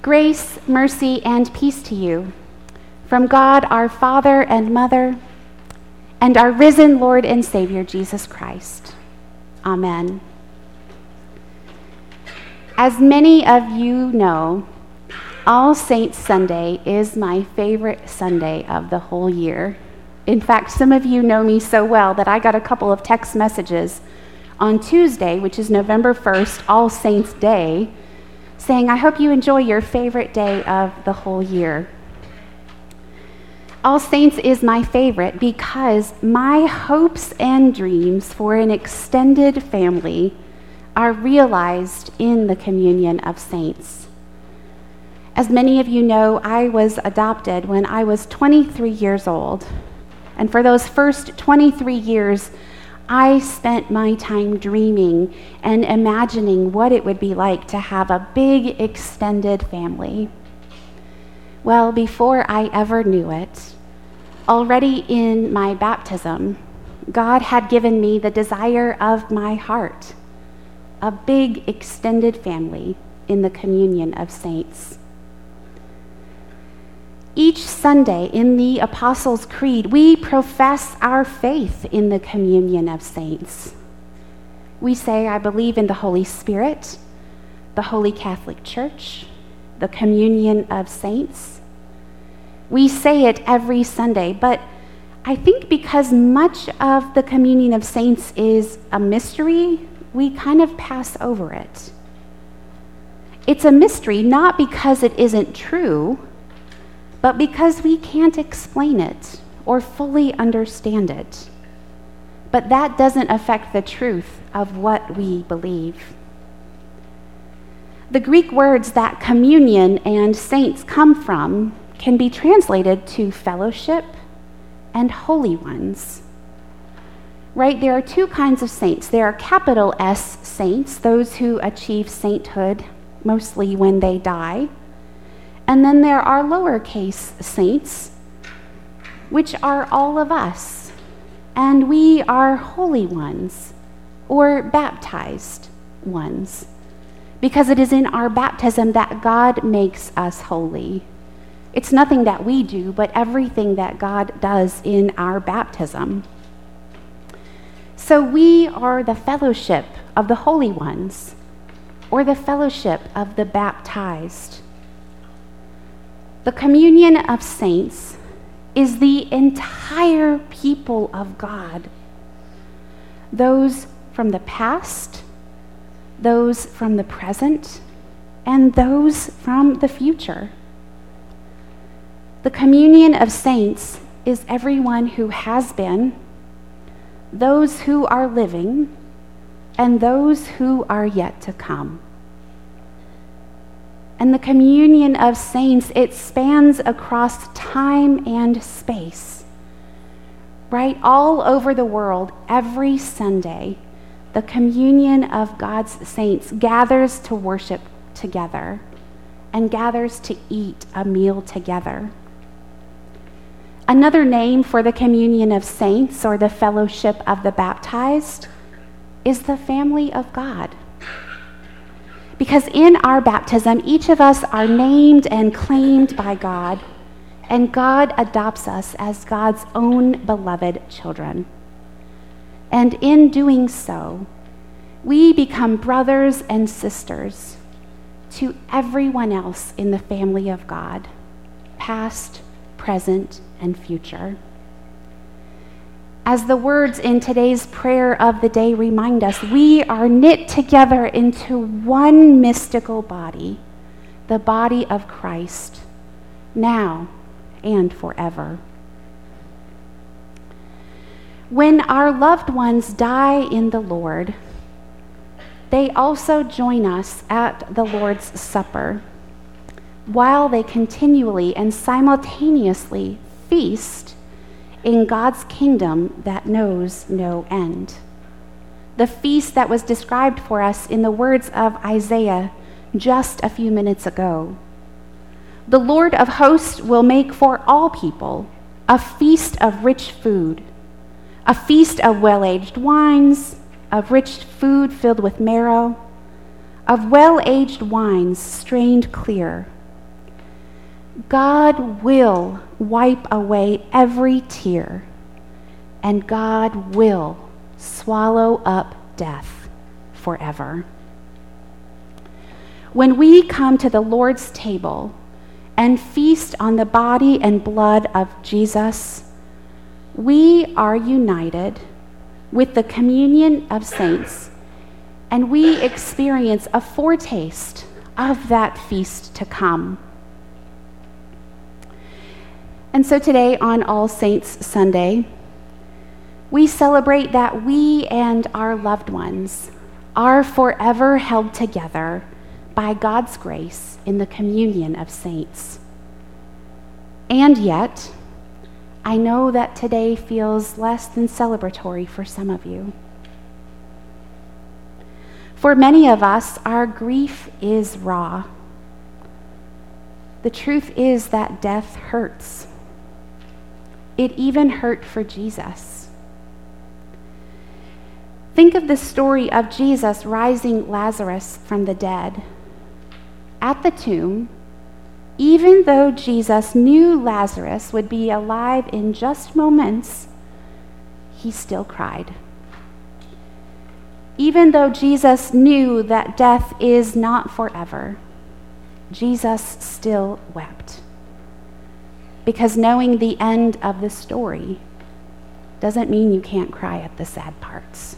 Grace, mercy, and peace to you from God our Father and Mother, and our risen Lord and Savior, Jesus Christ. Amen. As many of you know, All Saints Sunday is my favorite Sunday of the whole year. In fact, some of you know me so well that I got a couple of text messages on Tuesday, which is November 1st, All Saints Day, saying, I hope you enjoy your favorite day of the whole year. All Saints is my favorite because my hopes and dreams for an extended family are realized in the communion of saints. As many of you know, I was adopted when I was 23 years old. And for those first 23 years, I spent my time dreaming and imagining what it would be like to have a big extended family. Well, before I ever knew it, already in my baptism, God had given me the desire of my heart, a big extended family in the communion of saints. Each Sunday in the Apostles' Creed, we profess our faith in the communion of saints. We say, I believe in the Holy Spirit, the Holy Catholic Church, the communion of saints. We say it every Sunday, but I think because much of the communion of saints is a mystery, we kind of pass over it. It's a mystery not because it isn't true, but because we can't explain it or fully understand it. But that doesn't affect the truth of what we believe. The Greek words that communion and saints come from can be translated to fellowship and holy ones. Right? There are two kinds of saints. There are capital S saints, those who achieve sainthood mostly when they die. And then there are lowercase saints, which are all of us, and we are holy ones, or baptized ones, because it is in our baptism that God makes us holy. It's nothing that we do, but everything that God does in our baptism. So we are the fellowship of the holy ones, or the fellowship of the baptized. The communion of saints is the entire people of God. Those from the past, those from the present, and those from the future. The communion of saints is everyone who has been, those who are living, and those who are yet to come. And the communion of saints, it spans across time and space. Right? All over the world, every Sunday, the communion of God's saints gathers to worship together and gathers to eat a meal together. Another name for the communion of saints, or the fellowship of the baptized, is the family of God. Because in our baptism, each of us are named and claimed by God, and God adopts us as God's own beloved children. And in doing so, we become brothers and sisters to everyone else in the family of God, past, present, and future. As the words in today's prayer of the day remind us, we are knit together into one mystical body, the body of Christ, now and forever. When our loved ones die in the Lord, they also join us at the Lord's Supper, while they continually and simultaneously feast in God's kingdom that knows no end. The feast that was described for us in the words of Isaiah just a few minutes ago. The Lord of hosts will make for all people a feast of rich food, a feast of well-aged wines, of rich food filled with marrow, of well-aged wines strained clear, God will wipe away every tear, and God will swallow up death forever. When we come to the Lord's table and feast on the body and blood of Jesus, we are united with the communion of saints, and we experience a foretaste of that feast to come. And so today, on All Saints Sunday, we celebrate that we and our loved ones are forever held together by God's grace in the communion of saints. And yet, I know that today feels less than celebratory for some of you. For many of us, our grief is raw. The truth is that death hurts. It even hurt for Jesus. Think of the story of Jesus rising Lazarus from the dead. At the tomb, even though Jesus knew Lazarus would be alive in just moments, he still cried. Even though Jesus knew that death is not forever, Jesus still wept. Because knowing the end of the story doesn't mean you can't cry at the sad parts.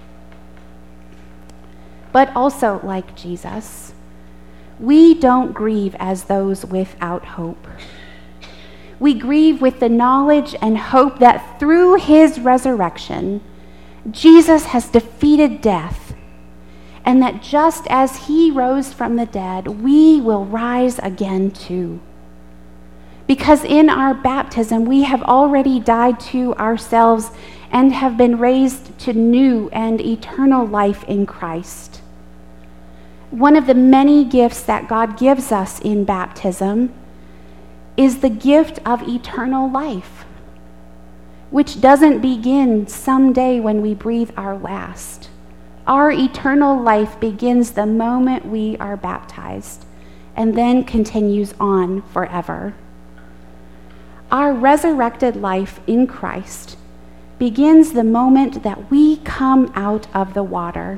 But also, like Jesus, we don't grieve as those without hope. We grieve with the knowledge and hope that through his resurrection, Jesus has defeated death, and that just as he rose from the dead, we will rise again too. Because in our baptism, we have already died to ourselves and have been raised to new and eternal life in Christ. One of the many gifts that God gives us in baptism is the gift of eternal life, which doesn't begin someday when we breathe our last. Our eternal life begins the moment we are baptized and then continues on forever. Our resurrected life in Christ begins the moment that we come out of the water.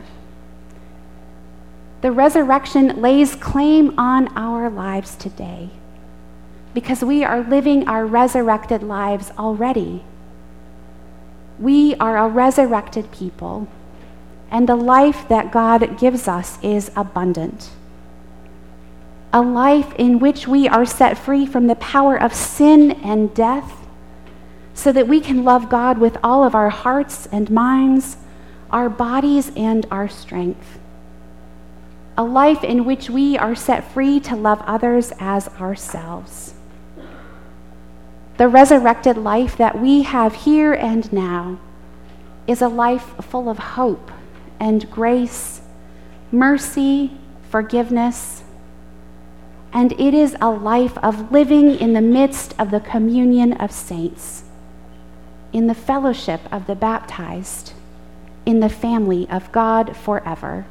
The resurrection lays claim on our lives today because we are living our resurrected lives already. We are a resurrected people, and the life that God gives us is abundant. A life in which we are set free from the power of sin and death so that we can love God with all of our hearts and minds, our bodies and our strength. A life in which we are set free to love others as ourselves. The resurrected life that we have here and now is a life full of hope and grace, mercy, forgiveness, and it is a life of living in the midst of the communion of saints, in the fellowship of the baptized, in the family of God forever.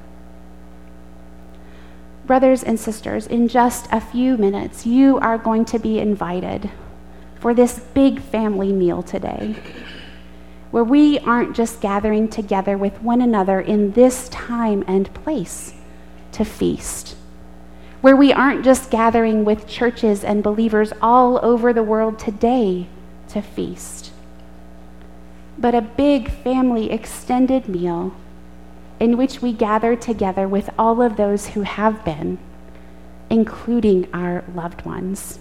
Brothers and sisters, in just a few minutes, you are going to be invited for this big family meal today, where we aren't just gathering together with one another in this time and place to feast, where we aren't just gathering with churches and believers all over the world today to feast, but a big family extended meal in which we gather together with all of those who have been, including our loved ones.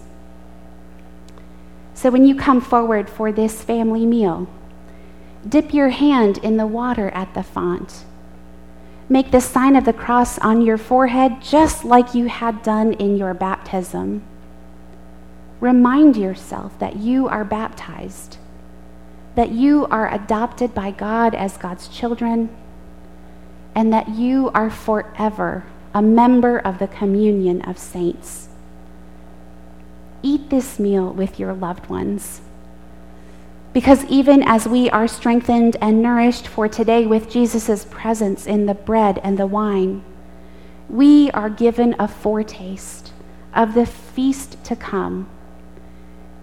So when you come forward for this family meal, dip your hand in the water at the font. Make the sign of the cross on your forehead just like you had done in your baptism. Remind yourself that you are baptized, that you are adopted by God as God's children, and that you are forever a member of the communion of saints. Eat this meal with your loved ones, because even as we are strengthened and nourished for today with Jesus' presence in the bread and the wine, we are given a foretaste of the feast to come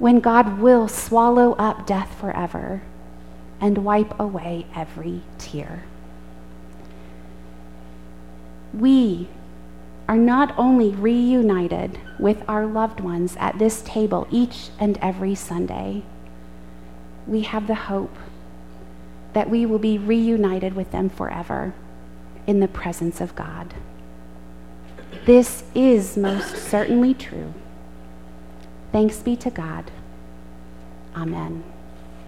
when God will swallow up death forever and wipe away every tear. We are not only reunited with our loved ones at this table each and every Sunday, we have the hope that we will be reunited with them forever in the presence of God. This is most certainly true. Thanks be to God. Amen.